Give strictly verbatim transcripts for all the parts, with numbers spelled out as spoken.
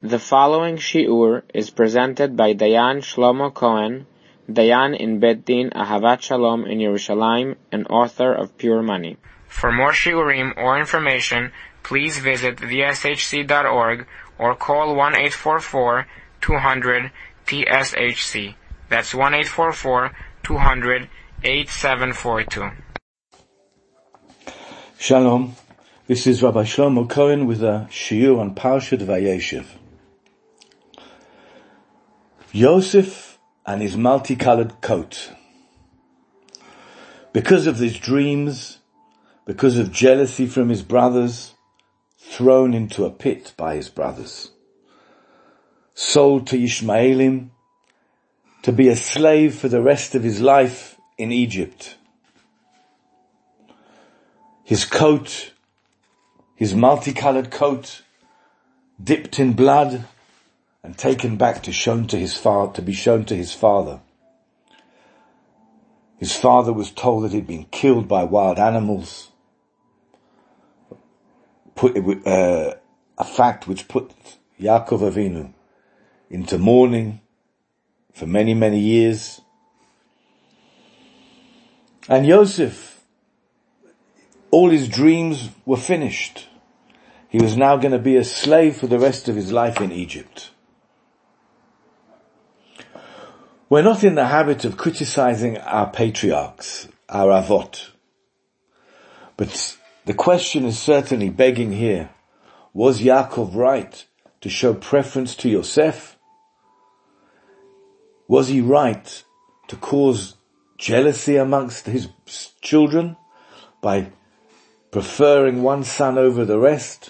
The following shiur is presented by Dayan Shlomo Cohen, Dayan in Bet Din Ahavat Shalom in Yerushalayim, and author of Pure Money. For more shiurim or information, please visit v s h c dot org or call one eight four four, two hundred, T S H C. That's one eight four four, two hundred, eight seven four two. Shalom. This is Rabbi Shlomo Cohen with a shiur on Parshat Vayeshev. Yosef and his multicolored coat. Because of his dreams, because of jealousy from his brothers, thrown into a pit by his brothers, sold to Ishmaelim to be a slave for the rest of his life in Egypt. His coat, his multicolored coat, dipped in blood and taken back to shown to his father, to be shown to his father. His father was told that he'd been killed by wild animals. Put, uh, a fact which put Yaakov Avinu into mourning for many, many years. And Yosef, all his dreams were finished. He was now going to be a slave for the rest of his life in Egypt. We're not in the habit of criticizing our patriarchs, our avot. But the question is certainly begging here, was Yaakov right to show preference to Yosef? Was he right to cause jealousy amongst his children by preferring one son over the rest?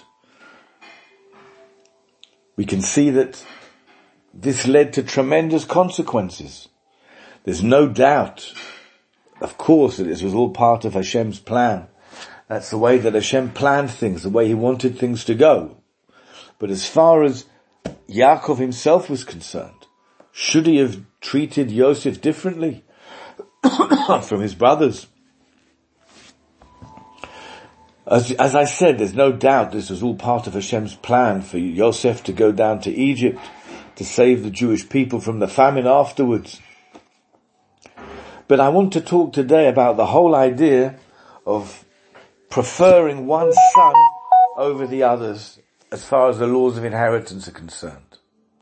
We can see that this led to tremendous consequences. There's no doubt, of course, that this was all part of Hashem's plan. That's the way that Hashem planned things, the way he wanted things to go. But as far as Yaakov himself was concerned, should he have treated Yosef differently from his brothers? As, as I said, there's no doubt this was all part of Hashem's plan for Yosef to go down to Egypt to save the Jewish people from the famine afterwards. But I want to talk today about the whole idea of preferring one son over the others as far as the laws of inheritance are concerned.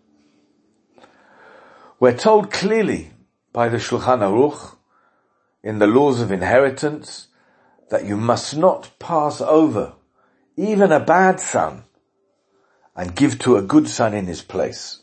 We're told clearly by the Shulchan Aruch in the laws of inheritance that you must not pass over even a bad son and give to a good son in his place.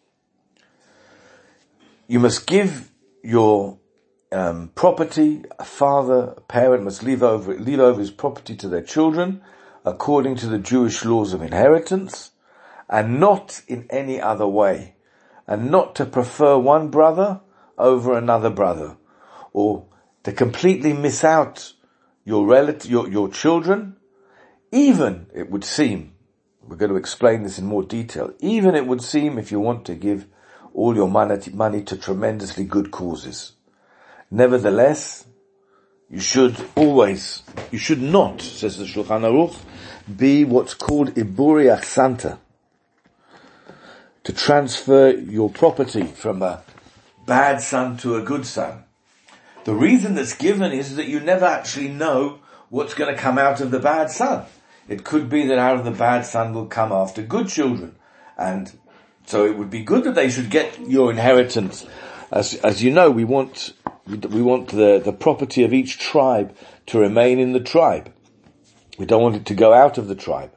You must give your um, property, a father, a parent must leave over, leave over his property to their children according to the Jewish laws of inheritance, and not in any other way, and not to prefer one brother over another brother, or to completely miss out your relative, your, your children. Even, it would seem, we're going to explain this in more detail, even it would seem if you want to give all your money, money to tremendously good causes. Nevertheless, you should always, you should not, says the Shulchan Aruch, be what's called iburi achsanta, to transfer your property from a bad son to a good son. The reason that's given is that you never actually know what's going to come out of the bad son. It could be that out of the bad son will come after good children, and so it would be good that they should get your inheritance. As, as you know, we want, we want the, the property of each tribe to remain in the tribe. We don't want it to go out of the tribe.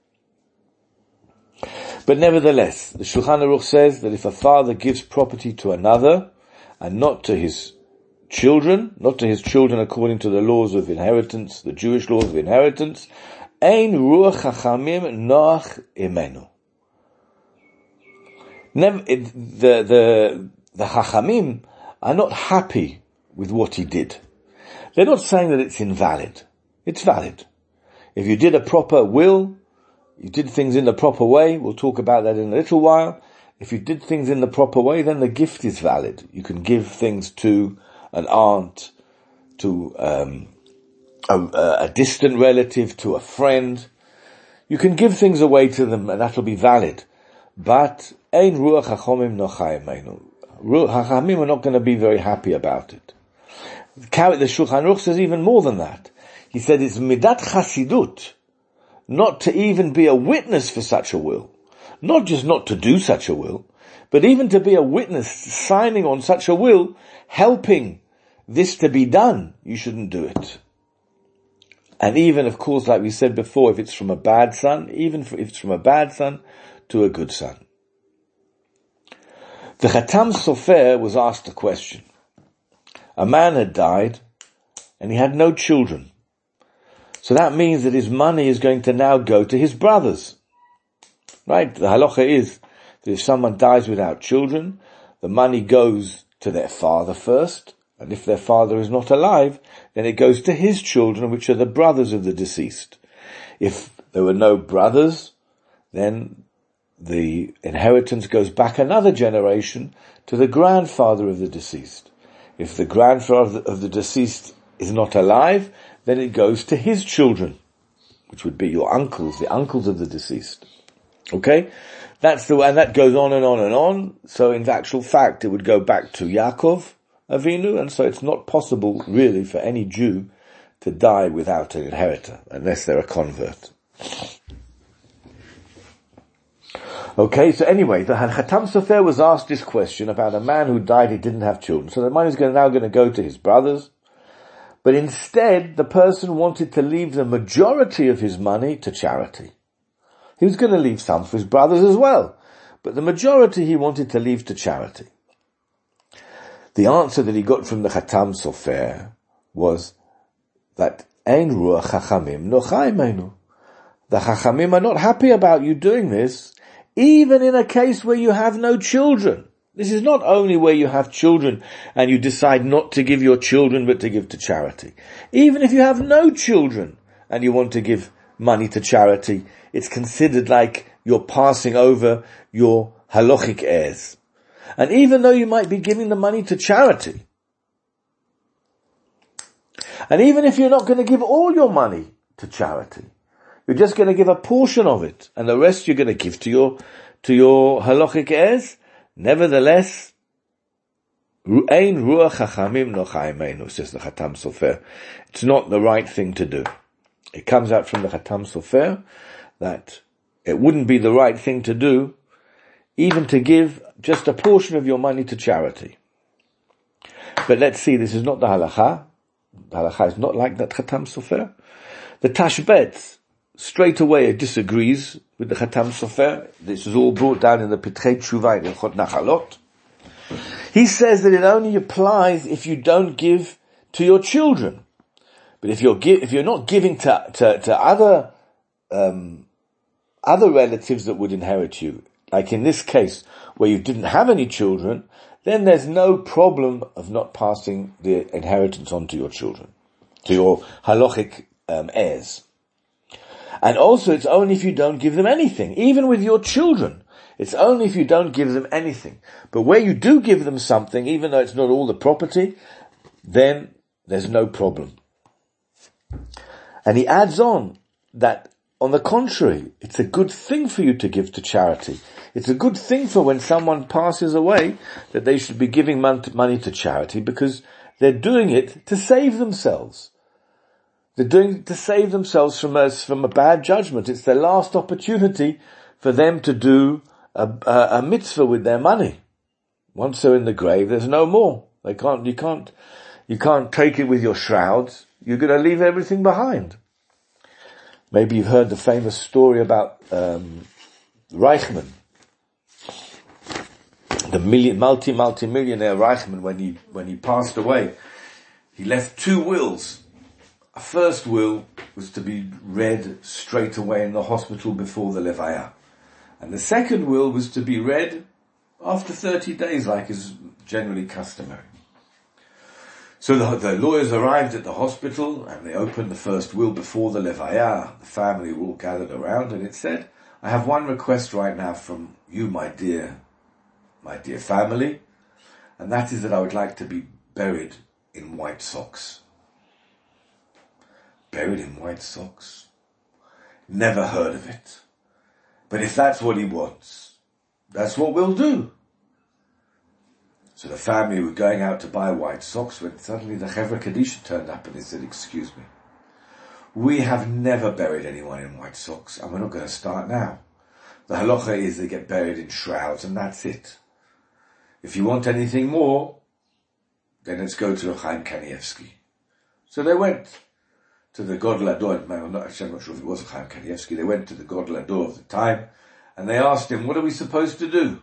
But nevertheless, the Shulchan Aruch says that if a father gives property to another and not to his children, not to his children according to the laws of inheritance, the Jewish laws of inheritance, ein ruach chachamim noach imenu. Never, it, the, the, the Chachamim are not happy with what he did. They're not saying that it's invalid. It's valid. If you did a proper will, you did things in the proper way, we'll talk about that in a little while. If you did things in the proper way, then the gift is valid. You can give things to an aunt, to um, a, a distant relative, to a friend. You can give things away to them and that'll be valid. but ein ruach hachomim nochayim meinu. Hachamim are not going to be very happy about it. The Shulchan Aruch says even more than that. He said it's midat chasidut, not to even be a witness for such a will. Not just not to do such a will, but even to be a witness, signing on such a will, helping this to be done, you shouldn't do it. And even, of course, like we said before, if it's from a bad son, even if it's from a bad son to a good son. The Chatam Sofer was asked a question. A man had died, and he had no children. So that means that his money is going to now go to his brothers. Right? The halacha is that if someone dies without children, the money goes to their father first, and if their father is not alive, then it goes to his children, which are the brothers of the deceased. If there were no brothers, then the inheritance goes back another generation to the grandfather of the deceased. If the grandfather of the deceased is not alive, then it goes to his children, which would be your uncles, the uncles of the deceased. Okay? That's the, and that goes on and on and on. So in actual fact, it would go back to Yaakov Avinu, and so it's not possible really for any Jew to die without an inheritor, unless they're a convert. Okay, so anyway, the Chatam Sofer was asked this question about a man who died, he didn't have children. So the money is now going to go to his brothers. But instead, the person wanted to leave the majority of his money to charity. He was going to leave some for his brothers as well. But the majority he wanted to leave to charity. The answer that he got from the Chatam Sofer was that Ein Ruach Chachamim Nochai Meinu. The Chachamim are not happy about you doing this, even in a case where you have no children. This is not only where you have children and you decide not to give your children but to give to charity. Even if you have no children and you want to give money to charity, it's considered like you're passing over your halachic heirs. And even though you might be giving the money to charity, and even if you're not going to give all your money to charity, you're just going to give a portion of it, and the rest you're going to give to your, to your halachic heirs, nevertheless, Ein Ruach Chachamim Nochai Meinu, says the Chatam Sofer. It's not the right thing to do. It comes out from the Chatam Sofer that it wouldn't be the right thing to do even to give just a portion of your money to charity. But let's see, this is not the halacha. The halacha is not like that Chatam Sofer. The Tashbetz straight away disagrees with the Chatam Sofer. This is all brought down in the Pitrei Tshuva in Ilchot Nachalot. He says that it only applies if you don't give to your children. But if you're gi- if you're not giving to to, to other um, other relatives that would inherit you, like in this case where you didn't have any children, then there's no problem of not passing the inheritance on to your children, to your halachic um, heirs. And also, it's only if you don't give them anything, even with your children. It's only if you don't give them anything. But where you do give them something, even though it's not all the property, then there's no problem. And he adds on that, on the contrary, it's a good thing for you to give to charity. It's a good thing for when someone passes away that they should be giving money to charity, because they're doing it to save themselves. They're doing it to save themselves from a, from a bad judgment. It's their last opportunity for them to do a, a, a mitzvah with their money. Once they're in the grave, there's no more. They can't, you can't, you can't take it with your shrouds. You're going to leave everything behind. Maybe you've heard the famous story about um, Reichman, the million, multi, multi-millionaire Reichman. When he when he passed away, he left two wills. A first will was to be read straight away in the hospital before the Levaya, and the second will was to be read after thirty days, like is generally customary. So the, the lawyers arrived at the hospital and they opened the first will before the Levaya. The family were all gathered around, and it said, "I have one request right now from you, my dear, my dear family, and that is that I would like to be buried in white socks." Buried in white socks? Never heard of it. But if that's what he wants, that's what we'll do. So the family were going out to buy white socks when suddenly the Chevra Kadisha turned up and they said, excuse me, we have never buried anyone in white socks and we're not going to start now. The halacha is they get buried in shrouds and that's it. If you want anything more, then let's go to Chaim Kanievsky. So they went to the Godel Ador, I'm not, actually I'm not sure if it was Chaim Kanievsky, they went to the Godel Ador of the time and they asked him, what are we supposed to do?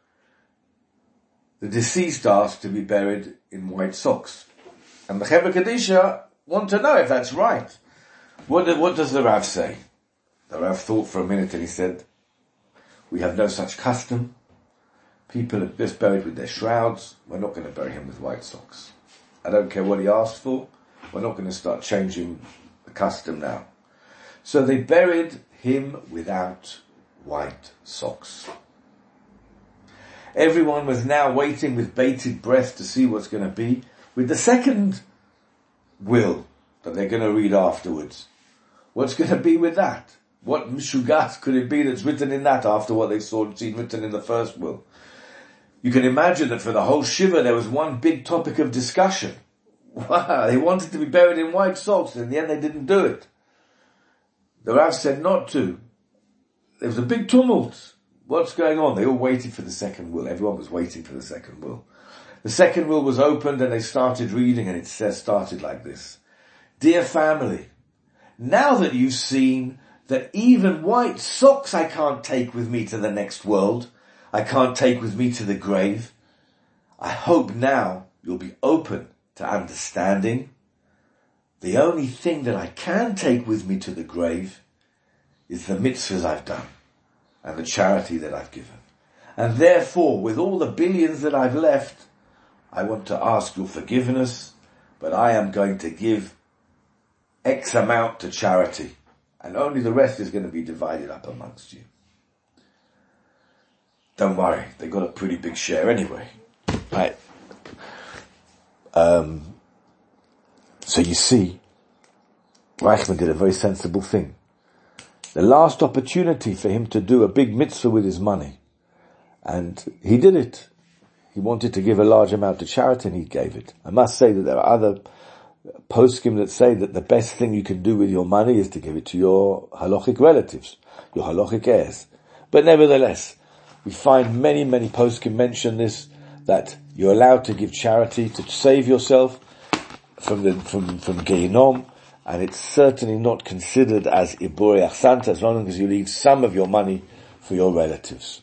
The deceased asked to be buried in white socks. And the Chevra Kadisha want to know if that's right. What, what does the Rav say? The Rav thought for a minute and he said, we have no such custom. People are just buried with their shrouds. We're not going to bury him with white socks. I don't care what he asked for. We're not going to start changing the custom now. So they buried him without white socks. Everyone was now waiting with bated breath to see what's going to be with the second will that they're going to read afterwards. What's going to be with that? What mishugas could it be that's written in that after what they saw seen written in the first will? You can imagine that for the whole shiva there was one big topic of discussion. Wow, they wanted to be buried in white socks, and in the end they didn't do it. The Rav said not to. There was a big tumult. What's going on? They all waited for the second will. Everyone was waiting for the second will. The second will was opened and they started reading, and it says, started like this. Dear family, now that you've seen that even white socks I can't take with me to the next world, I can't take with me to the grave, I hope now you'll be open to understanding. The only thing that I can take with me to the grave is the mitzvahs I've done and the charity that I've given. And therefore, with all the billions that I've left, I want to ask your forgiveness, but I am going to give X amount to charity, and only the rest is going to be divided up amongst you. Don't worry, they got a pretty big share anyway. Right. Um, so you see, Reichman did a very sensible thing. The last opportunity for him to do a big mitzvah with his money. And he did it. He wanted to give a large amount to charity and he gave it. I must say that there are other poskim that say that the best thing you can do with your money is to give it to your halachic relatives, your halachic heirs. But nevertheless, we find many, many poskim mention this, that you're allowed to give charity to save yourself from the, from, from Gehinom, and it's certainly not considered as Iburi Achsanta as long as you leave some of your money for your relatives.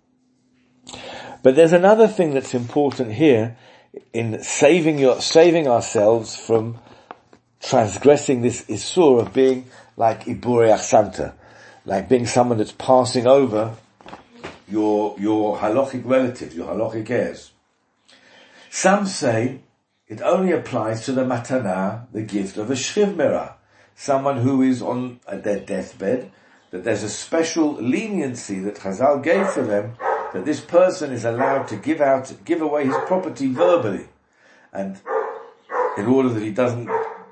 But there's another thing that's important here in saving your, saving ourselves from transgressing this Isur of being like Iburi Achsanta, like being someone that's passing over your, your halachic relatives, your halachic heirs. Some say it only applies to the matana, the gift of a shchiv merah, someone who is on their deathbed, that there's a special leniency that Chazal gave for them, that this person is allowed to give out, give away his property verbally, and in order that he doesn't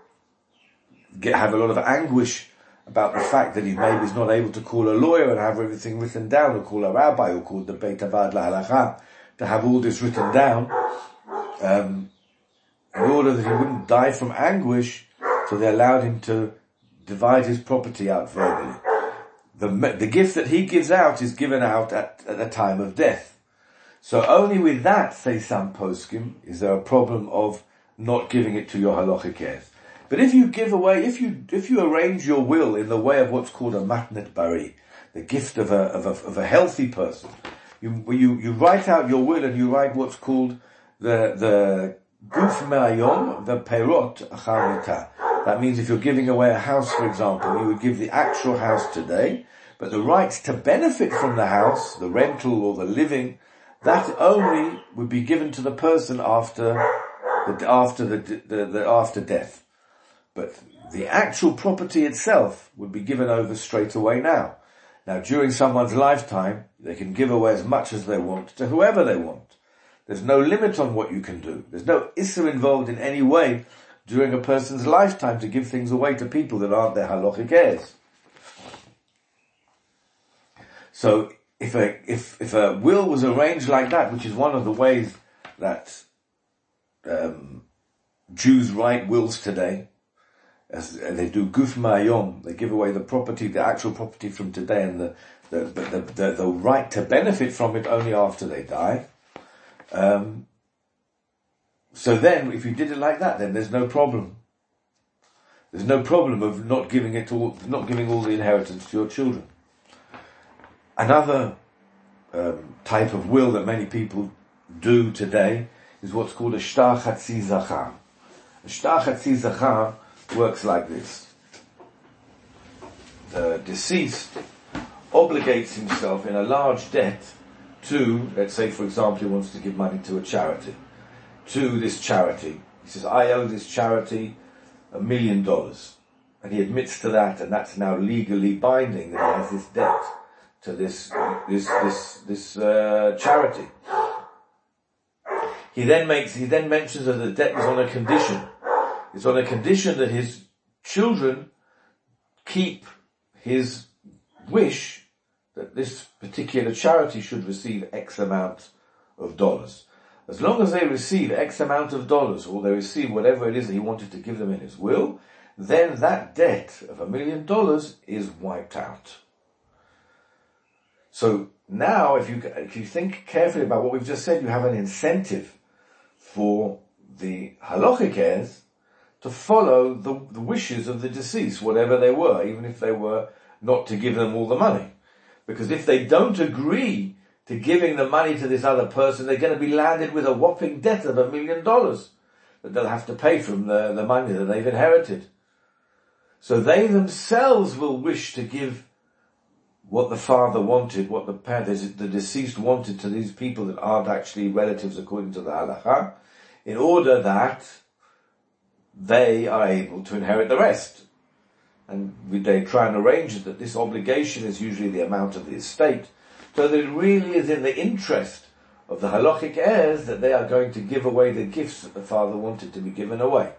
get, have a lot of anguish about the fact that he maybe is not able to call a lawyer and have everything written down, or call a rabbi, or call the Beit Avad LaHalacha, to have all this written down, um, in order that he wouldn't die from anguish, so they allowed him to divide his property out verbally. The, the gift that he gives out is given out at, at the time of death. So only with that, say some poskim, is there a problem of not giving it to your halachic heirs. But if you give away, if you, if you arrange your will in the way of what's called a matnet bari, the gift of a, of a, of a healthy person, you, you, you write out your will and you write what's called the, the guf me'ayom, the perot achar mita. That means if you're giving away a house, for example, you would give the actual house today, but the rights to benefit from the house, the rental or the living, that only would be given to the person after the, after the, the, the after death. But the actual property itself would be given over straight away now. Now, during someone's lifetime, they can give away as much as they want to whoever they want. There's no limit on what you can do. There's no issur involved in any way during a person's lifetime to give things away to people that aren't their halachic heirs. So, if a, if, if a will was arranged like that, which is one of the ways that, um, Jews write wills today, as they do guf ma'ayom, they give away the property, the actual property from today, and the, the, the, the, the right to benefit from it only after they die. Um, so then, if you did it like that, then there's no problem. There's no problem of not giving it all, not giving all the inheritance to your children. Another um, type of will that many people do today is what's called a shtar chatzi zachar. A shtar chatzi zachar works like this. The deceased obligates himself in a large debt to, let's say for example he wants to give money to a charity, to this charity. He says, I owe this charity a million dollars. And he admits to that, and that's now legally binding that he has this debt to this, this, this, this, uh, charity. He then makes, he then mentions that the debt was on a condition. It's on a condition that his children keep his wish that this particular charity should receive X amount of dollars. As long as they receive X amount of dollars, or they receive whatever it is that he wanted to give them in his will, then that debt of a million dollars is wiped out. So now, if you, if you think carefully about what we've just said, you have an incentive for the halachic heirs to follow the, the wishes of the deceased, whatever they were, even if they were not to give them all the money. Because if they don't agree to giving the money to this other person, they're going to be landed with a whopping debt of a million dollars that they'll have to pay from the, the money that they've inherited. So they themselves will wish to give what the father wanted, what the parent, the deceased wanted to these people that aren't actually relatives according to the halacha, in order that they are able to inherit the rest. And they try and arrange it that this obligation is usually the amount of the estate, so that it really is in the interest of the halachic heirs that they are going to give away the gifts that the father wanted to be given away.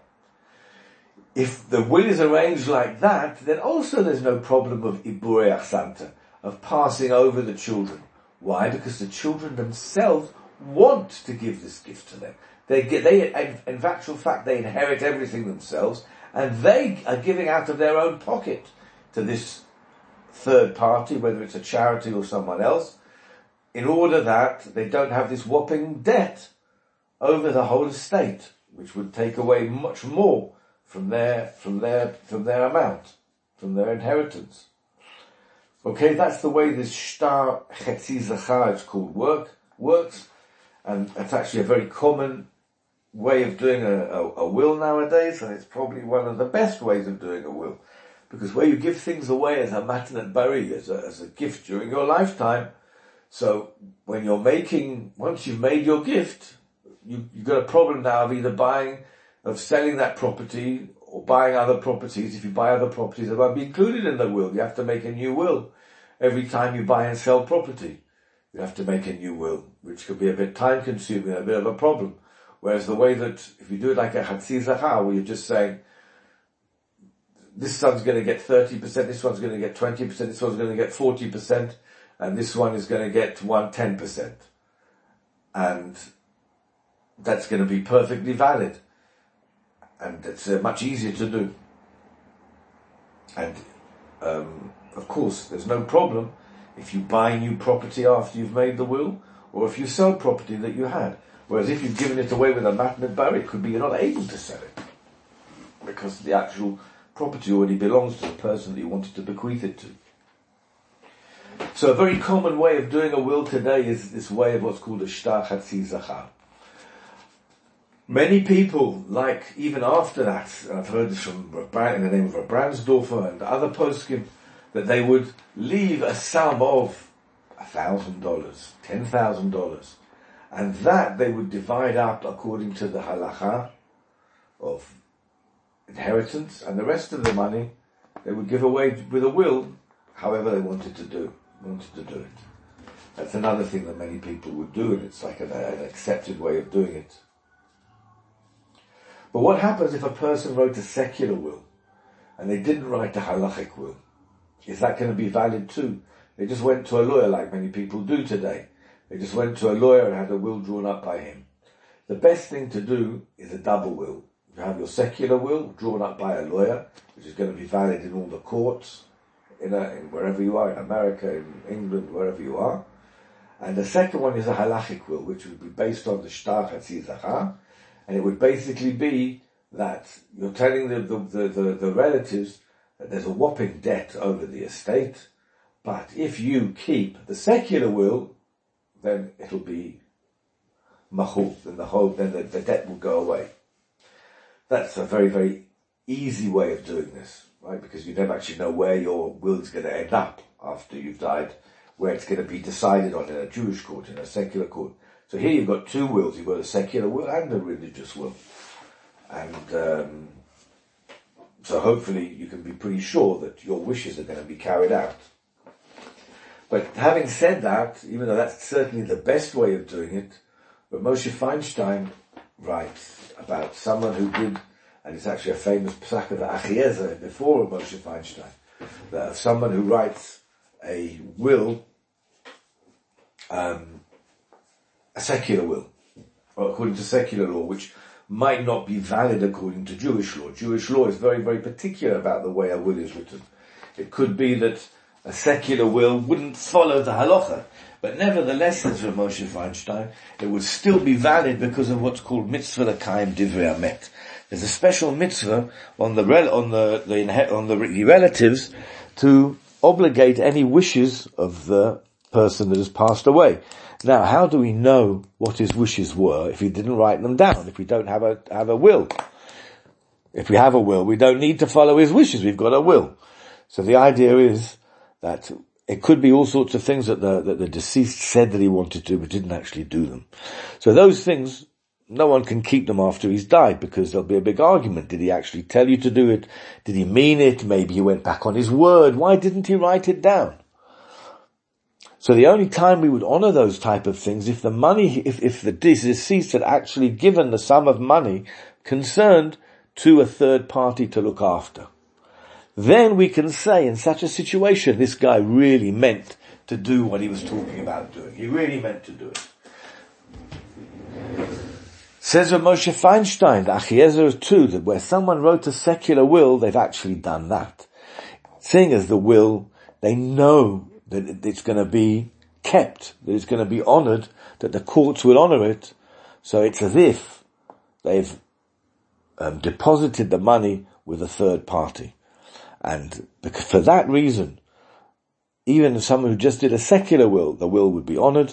If the will is arranged like that, then also there's no problem of iburei achsanta, of passing over the children. Why? Because the children themselves want to give this gift to them. They get, they, in actual fact, they inherit everything themselves, and they are giving out of their own pocket to this third party, whether it's a charity or someone else, in order that they don't have this whopping debt over the whole estate, which would take away much more from their, from their, from their amount, from their inheritance. Okay, that's the way this shtar chetzi zachar, it's called, work, works, and it's actually a very common way of doing a, a, a will nowadays, and it's probably one of the best ways of doing a will. Because where you give things away as a matnat bari, as a, as a gift during your lifetime, so when you're making, once you've made your gift, you, you've got a problem now of either buying, of selling that property, or buying other properties. If you buy other properties, they won't be included in the will. You have to make a new will every time you buy and sell property. You have to make a new will, which could be a bit time consuming, a bit of a problem. Whereas the way that, if you do it like a chatzi zachar, where you're just saying, this son's going to get thirty percent, this one's going to get twenty percent, this one's going to get forty percent, and this one is going to get one hundred ten percent. And that's going to be perfectly valid. And it's uh, much easier to do. And, um, of course, there's no problem if you buy new property after you've made the will, or if you sell property that you had. Whereas if you've given it away with a matnat bari, it could be you're not able to sell it, because the actual property already belongs to the person that you wanted to bequeath it to. So a very common way of doing a will today is this way of what's called a shtar chatzi zachar. Many people, like even after that, and I've heard this from Rabban, in the name of Rabransdorfer and other poskim, that they would leave a sum of a thousand dollars, ten thousand dollars, and that they would divide up according to the halacha of inheritance, and the rest of the money they would give away with a will, however they wanted to do, wanted to do it. That's another thing that many people would do, and it's like an, an accepted way of doing it. But what happens if a person wrote a secular will, and they didn't write a halachic will? Is that going to be valid too? They just went to a lawyer like many people do today. They just went to a lawyer and had a will drawn up by him. The best thing to do is a double will. You have your secular will drawn up by a lawyer, which is going to be valid in all the courts, in, a, in wherever you are, in America, in England, wherever you are. And the second one is a halachic will, which would be based on the shtar chatzizachah, and it would basically be that you're telling the, the, the, the, the relatives that there's a whopping debt over the estate, but if you keep the secular will, then it'll be mahul, then the whole, then the, the debt will go away. That's a very, very easy way of doing this, right? Because you never actually know where your will is going to end up after you've died, where it's going to be decided on in a Jewish court, in a secular court. So here you've got two wills. You've got a secular will and a religious will. And um, so hopefully you can be pretty sure that your wishes are going to be carried out. But having said that, even though that's certainly the best way of doing it, but Moshe Feinstein writes about someone who did, and it's actually a famous psak of Achiezer before Moshe Feinstein, that of someone who writes a will, um, a secular will, or according to secular law, which might not be valid according to Jewish law. Jewish law is very, very particular about the way a will is written. It could be that a secular will wouldn't follow the halacha, but nevertheless, says Rav Moshe Feinstein, it would still be valid because of what's called mitzvah l'kayim divrei hamet. There's a special mitzvah on the rel- on the, the on the relatives to obligate any wishes of the person that has passed away. Now, how do we know what his wishes were if he didn't write them down? If we don't have a have a will, if we have a will, we don't need to follow his wishes. We've got a will. So the idea is that it could be all sorts of things that the, that the deceased said that he wanted to, but didn't actually do them. So those things, no one can keep them after he's died, because there'll be a big argument. Did he actually tell you to do it? Did he mean it? Maybe he went back on his word. Why didn't he write it down? So the only time we would honor those type of things, if the money, if, if the deceased had actually given the sum of money concerned to a third party to look after. Then we can say, in such a situation, this guy really meant to do what he was talking about doing. He really meant to do it. Says Rav Moshe Feinstein, the Achiezer too, that where someone wrote a secular will, they've actually done that. Seeing as the will, they know that it's going to be kept, that it's going to be honored, that the courts will honor it. So it's as if they've um, deposited the money with a third party. And for that reason, even someone who just did a secular will, the will would be honored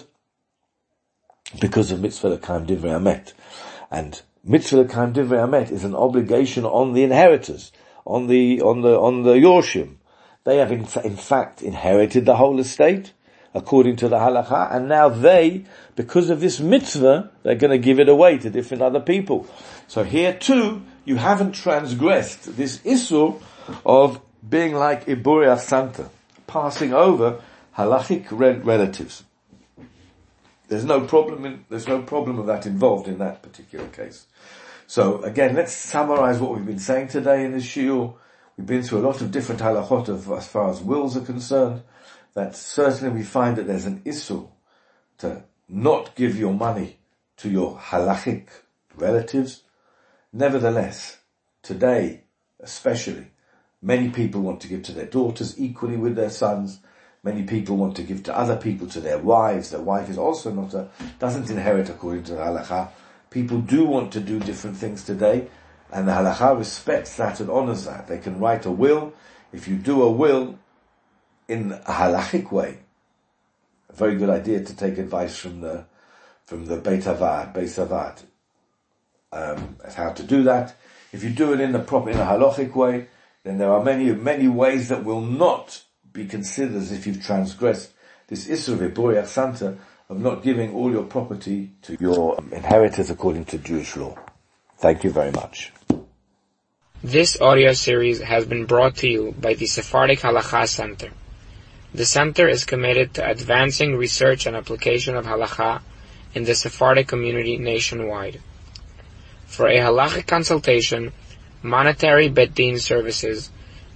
because of mitzvah l'kayim divrei hamet. And mitzvah l'kayim divrei hamet is an obligation on the inheritors, on the, on the, on the Yorshim. They have in, in fact inherited the whole estate according to the halakha, and now they, because of this mitzvah, they're going to give it away to different other people. So here too, you haven't transgressed this issur of being like Iburi Asanta, passing over halachic relatives. There's no problem in, there's no problem of that involved in that particular case. So again, let's summarize what we've been saying today in this shiur. We've been through a lot of different halachot of, as far as wills are concerned. That certainly we find that there's an issur to not give your money to your halachic relatives. Nevertheless, today especially, many people want to give to their daughters equally with their sons. Many people want to give to other people, to their wives. Their wife is also not a, doesn't inherit according to the halakha. People do want to do different things today, and the halakha respects that and honors that. They can write a will. If you do a will in a halachic way, a very good idea to take advice from the, from the Beit Havad, Beit Havad, um, as how to do that. If you do it in the proper, in a halachic way, then there are many, many ways that will not be considered as if you've transgressed this issur of Iburi Asanta, of not giving all your property to your inheritors according to Jewish law. Thank you very much. This audio series has been brought to you by the Sephardic Halakha Center. The center is committed to advancing research and application of halakha in the Sephardic community nationwide. For a halachic consultation, monetary bet din services,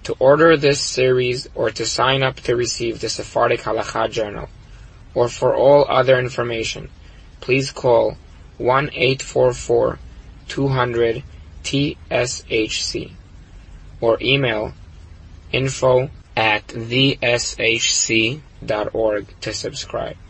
To order this series or to sign up to receive the Sephardic Halakha Journal, or for all other information, please call one eight four four, two hundred, T S H C or email info at the s h c dot org to subscribe.